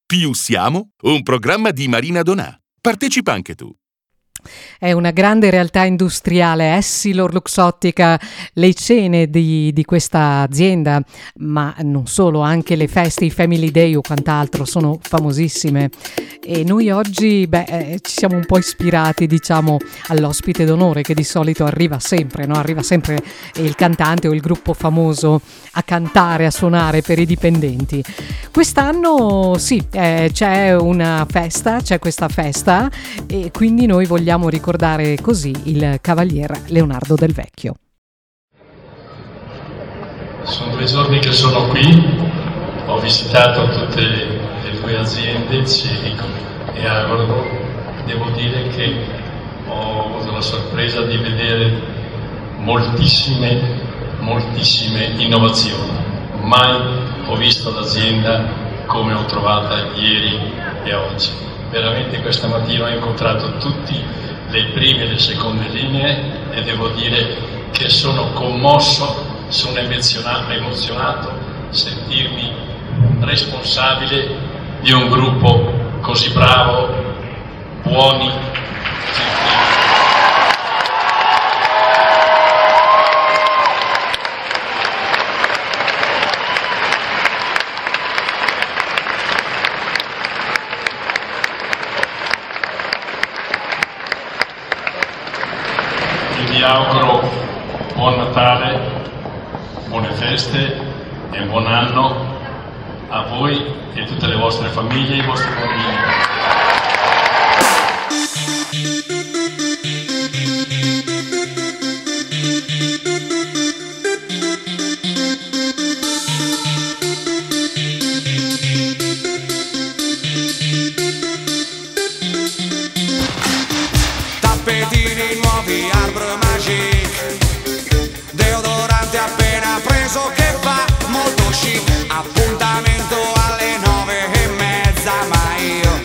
Più siamo, un programma di Marina Donà. Partecipa anche tu. È una grande realtà industriale, Essilor Luxottica, le cene di questa azienda, ma non solo, anche le feste, i Family Day o quant'altro sono famosissime. E noi oggi ci siamo un po' ispirati, diciamo, all'ospite d'onore che di solito arriva sempre, no? Arriva sempre il cantante o il gruppo famoso a cantare, a suonare per i dipendenti. Quest'anno sì, c'è questa festa e quindi noi vogliamo ricordare così il cavalier Leonardo Del Vecchio. Sono 2 giorni che sono qui, ho visitato tutte le 2 aziende Celico e Agordo. Devo dire che ho avuto la sorpresa di vedere moltissime innovazioni. Mai ho visto l'azienda come ho trovata ieri e oggi. Veramente questa mattina ho incontrato tutti le prime e le seconde linee e devo dire che sono commosso, sono emozionato sentirmi responsabile di un gruppo così bravo, buoni, gentili. Vi auguro buon Natale, buone feste e buon anno a voi e tutte le vostre famiglie e i vostri bambini. Tappetini nuovi, Arbor Magic, deodorante appena preso che fa molto chic, appuntamento alle 9:30, ma io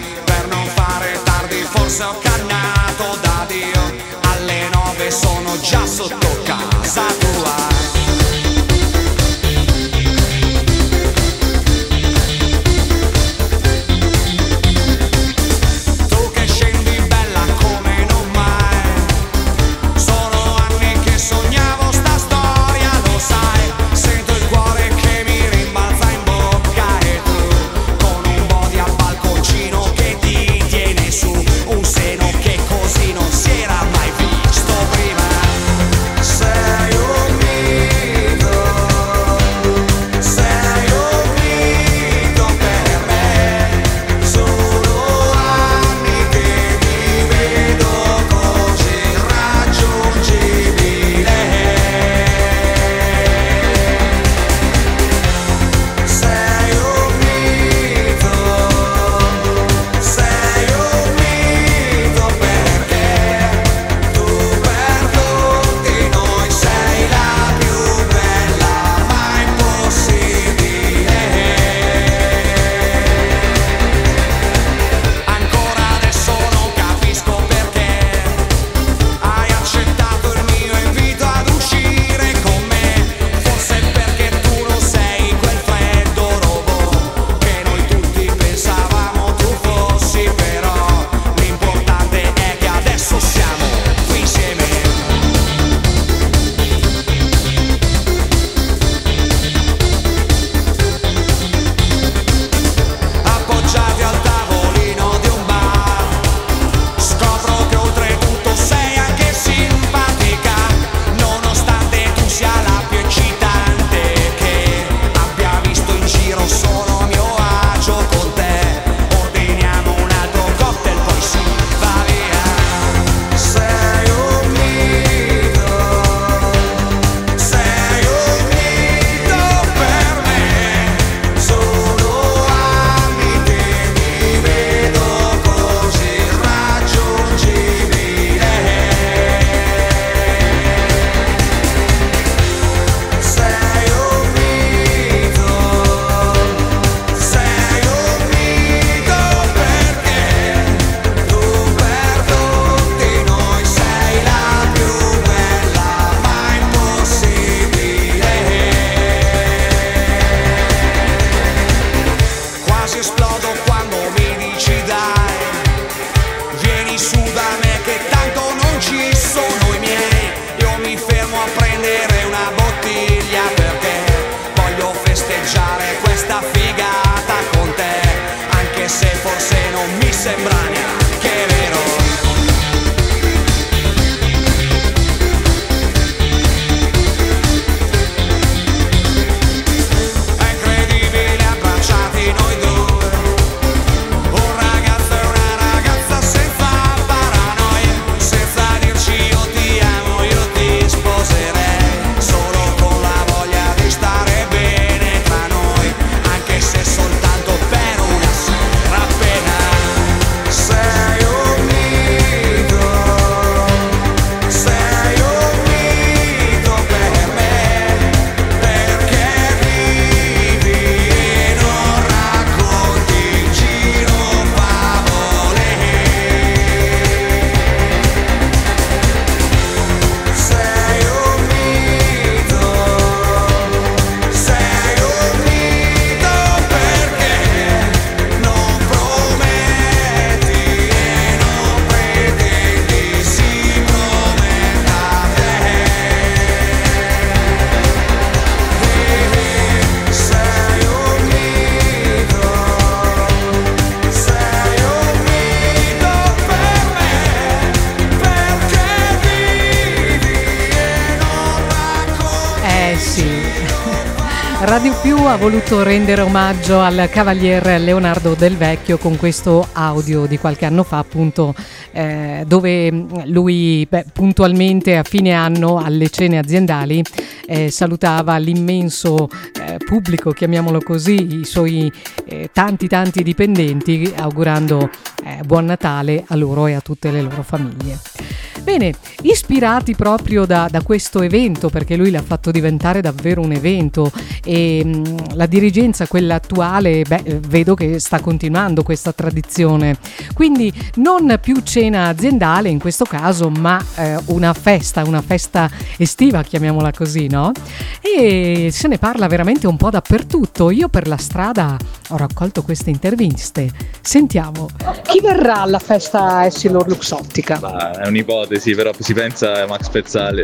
Radio Più ha voluto rendere omaggio al Cavalier Leonardo Del Vecchio con questo audio di qualche anno fa, appunto, dove lui puntualmente a fine anno alle cene aziendali salutava l'immenso pubblico, chiamiamolo così, i suoi tanti dipendenti, augurando buon Natale a loro e a tutte le loro famiglie. Bene, ispirati proprio da questo evento, perché lui l'ha fatto diventare davvero un evento, e la dirigenza, quella attuale, vedo che sta continuando questa tradizione. Quindi non più cena aziendale in questo caso, ma una festa estiva, chiamiamola così, no? E se ne parla veramente un po' dappertutto. Io per la strada ho raccolto queste interviste. Sentiamo. Chi verrà alla festa Essilor Luxottica? È un'ipotesi, però si pensa a Max Pezzali.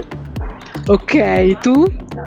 Ok, tu?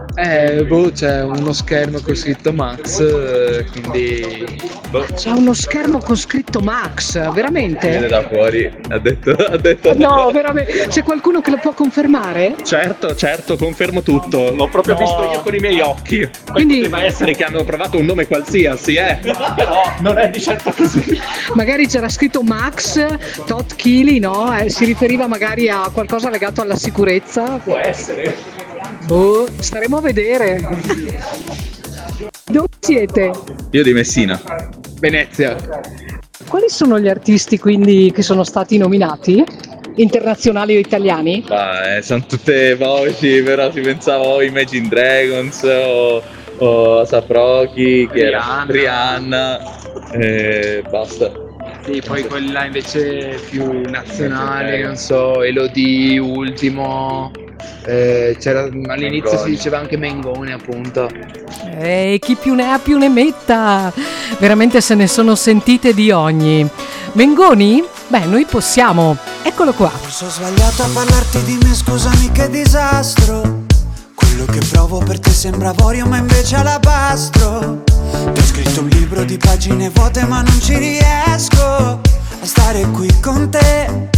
C'è uno schermo con scritto Max, quindi... C'è uno schermo con scritto Max, veramente? Viene da fuori, ha detto... No, veramente? C'è qualcuno che lo può confermare? Certo, confermo tutto. L'ho proprio visto io con i miei occhi. Quindi deve essere che hanno provato un nome qualsiasi, però non è di certo così. Magari c'era scritto Max, tot chili, no? Si riferiva magari a qualcosa legato alla sicurezza. Può essere. Staremo a vedere. Dove siete? Io di Messina. Venezia. Quali sono gli artisti quindi che sono stati nominati? Internazionali o italiani? Sono tutte voci, però si pensava o Imagine Dragons o A$AP Rocky, che era Rihanna, basta. Sì, poi quella invece più nazionale, non so, Elodie, Ultimo. All'inizio si diceva anche Mengoni, appunto. Chi più ne ha più ne metta. Veramente se ne sono sentite di ogni. Mengoni? Noi possiamo. Eccolo qua. Forse ho sbagliato a parlarti di me, scusami che disastro. Quello che provo per te sembra avorio ma invece è alabastro. Ti ho scritto un libro di pagine vuote ma non ci riesco a stare qui con te.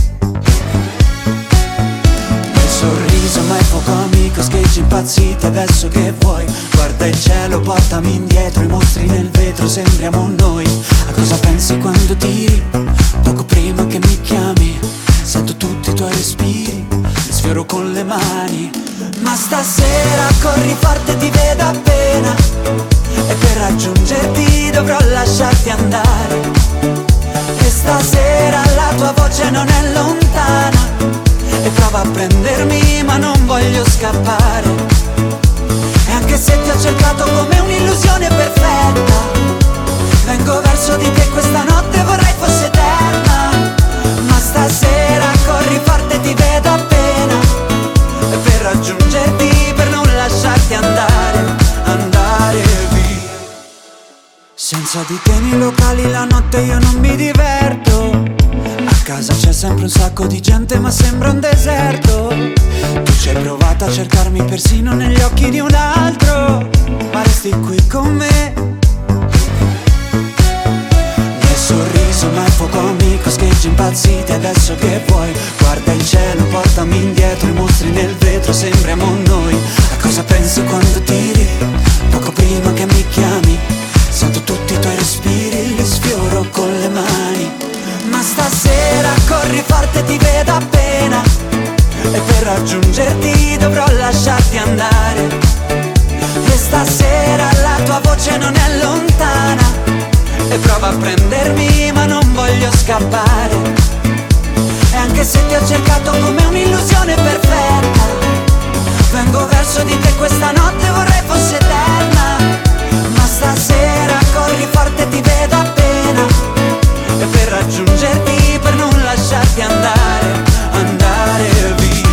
Sorriso ma è poco amico, scheggi impazziti adesso che vuoi. Guarda il cielo, portami indietro, i mostri nel vetro, sembriamo noi. A cosa pensi quando tiri? Poco prima che mi chiami, sento tutti i tuoi respiri, li sfioro con le mani. Ma stasera corri forte, ti vedo appena, e per raggiungerti dovrò lasciarti andare. E stasera la tua voce non è lontana, e prova a prendermi ma non voglio scappare. E anche se ti ho cercato come un'illusione perfetta, vengo verso di te, questa notte vorrei fosse eterna. Ma stasera corri forte, ti vedo appena, e per raggiungerti, per non lasciarti andare via. Senza di te nei locali la notte io non mi diverto. A casa c'è sempre un sacco di gente ma sembra un deserto. Tu ci hai provato a cercarmi persino negli occhi di un altro, ma resti qui con me. Nel sorriso ma è fuoco amico, scheggi impazziti adesso che vuoi. Guarda il cielo, portami indietro, i mostri nel vetro, sembriamo noi. A cosa pensi quando tiri? Poco prima che mi chiami, sento tutti i tuoi respiri, li sfioro con le mani. Ma stasera corri forte, ti vedo appena, e per raggiungerti dovrò lasciarti andare. E stasera la tua voce non è lontana, e prova a prendermi ma non voglio scappare. E anche se ti ho cercato come un'illusione perfetta, vengo verso di te, questa notte vorrei fosse eterna. Ma stasera corri forte, ti vedo appena, e per raggiungerti, per non lasciarti andare via.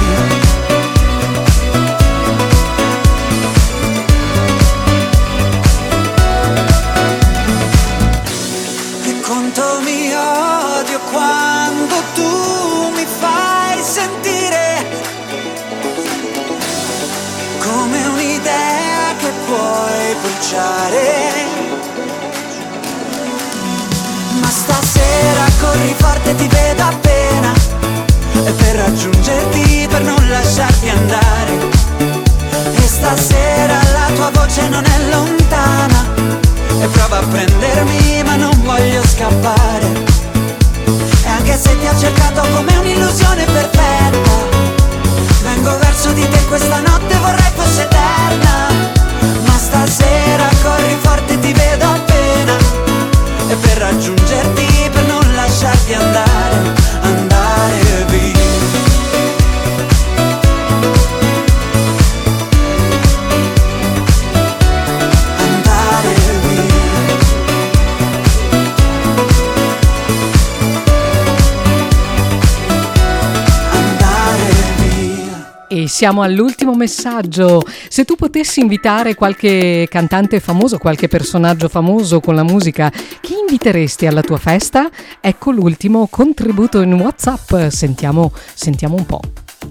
E quanto mi odio quando tu mi fai sentire come un'idea che puoi bruciare. Ma stasera corri forte, ti vedo appena, e per raggiungerti, per non lasciarti andare. E stasera la tua voce non è lontana e prova a prendermi ma non voglio scappare. E anche se ti ho cercato come un'illusione perfetta, vengo verso di te questa notte, vorrei fosse eterna. Ma stasera corri forte, ti vedo appena, e per raggiungerti, per non lasciarti andare, andare via. E siamo all'ultimo messaggio. Se tu potessi invitare qualche cantante famoso, qualche personaggio famoso con la musica, chi inviteresti alla tua festa? Ecco l'ultimo contributo in WhatsApp. Sentiamo un po'.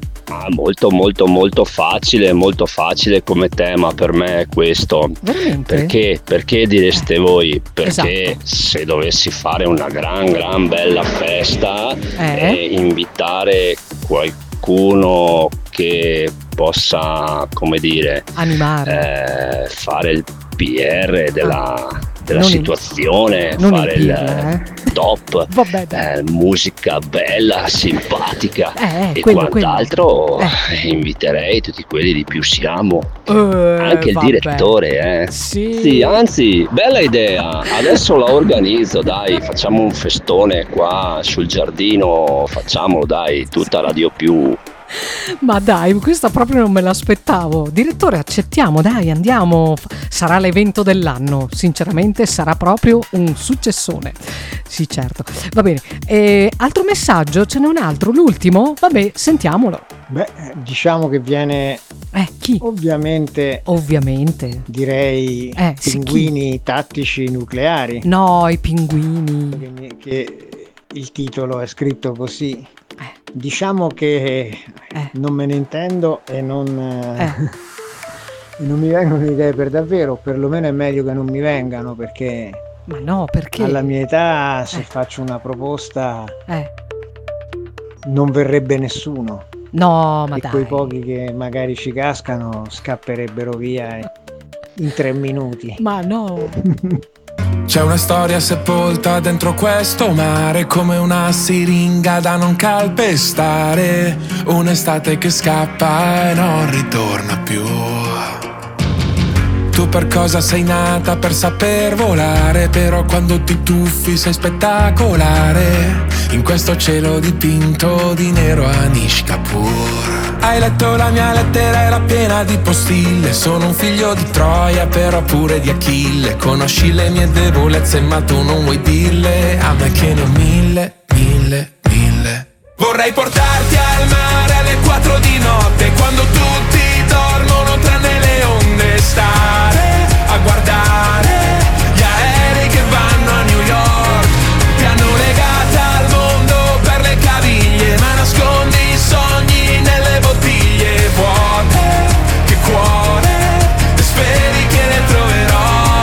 Molto facile come tema per me è questo. Veramente? Perché direste voi? Perché esatto. Se dovessi fare una gran bella festa e invitare qualcuno che possa, come dire, animare, fare il PR della situazione, fare il top. Vabbè, musica bella, simpatica e quello. Inviterei tutti quelli di Più Siamo, anche il direttore. Sì, anzi, bella idea, adesso la organizzo, dai, facciamo un festone qua sul giardino, facciamolo, dai, tutta Radio Più. Ma dai, questa proprio non me l'aspettavo. Direttore, accettiamo, dai, andiamo. Sarà l'evento dell'anno. Sinceramente sarà proprio un successone. Sì, certo. Va bene. Altro messaggio? Ce n'è un altro, l'ultimo? Vabbè, sentiamolo. Diciamo che viene... chi? Ovviamente. Direi pinguini tattici nucleari. No, i pinguini. Che il titolo è scritto così. Diciamo che non me ne intendo e non mi vengono idee per davvero, perlomeno è meglio che non mi vengano, perché ma no, perché alla mia età se faccio una proposta non verrebbe nessuno. No, ma e dai. Quei pochi che magari ci cascano scapperebbero via in 3 minuti. Ma no. C'è una storia sepolta dentro questo mare, come una siringa da non calpestare, un'estate che scappa e non ritorna più. Tu per cosa sei nata? Per saper volare, però quando ti tuffi sei spettacolare, in questo cielo dipinto di nero Anish Kapoor. Hai letto la mia lettera, era piena di postille. Sono un figlio di Troia, però pure di Achille. Conosci le mie debolezze, ma tu non vuoi dirle. A me che ne ho mille. Vorrei portarti al mare alle 4 di notte, quando tutti dormono tranne le onde. Stare a guardare gli aerei che vanno a New York. Ti hanno legata al mondo per le caviglie, ma nascondi i sogni nelle bottiglie vuote. Che cuore, e speri che le troverò.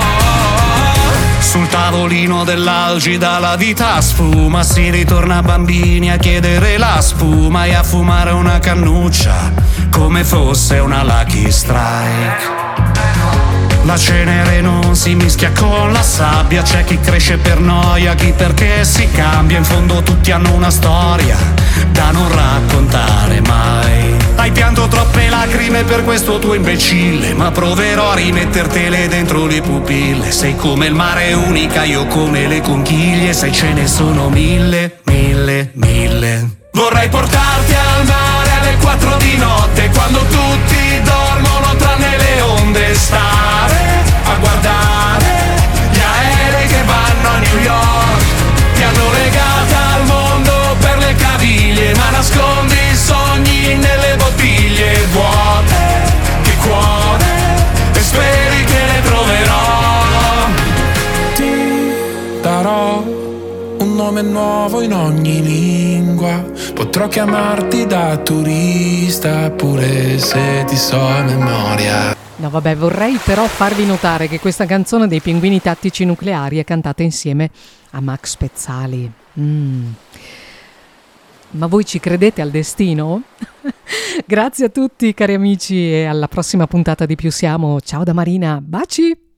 Sul tavolino dell'algida la vita sfuma, si ritorna bambini a chiedere la spuma e a fumare una cannuccia come fosse una Lucky Strike. La cenere non si mischia con la sabbia, c'è chi cresce per noia, chi perché si cambia. In fondo tutti hanno una storia da non raccontare mai. Hai pianto troppe lacrime per questo tuo imbecille, ma proverò a rimettertele dentro le pupille. Sei come il mare, unica, io come le conchiglie. Se ce ne sono mille. Vorrei portarti al mare alle 4 di notte, quando tutti dormono tranne le onde. Stare a guardare gli aerei che vanno a New York. Ti hanno legata al mondo per le caviglie, ma nascondi i sogni nelle bottiglie vuote. Che cuore, e speri che le troverò. Ti darò un nome nuovo in ogni lingua, potrò chiamarti da turista pure se ti so a memoria. No, vabbè, vorrei però farvi notare che questa canzone dei Pinguini Tattici Nucleari è cantata insieme a Max Pezzali. Ma voi ci credete al destino? Grazie a tutti cari amici e alla prossima puntata di Più Siamo. Ciao da Marina, baci!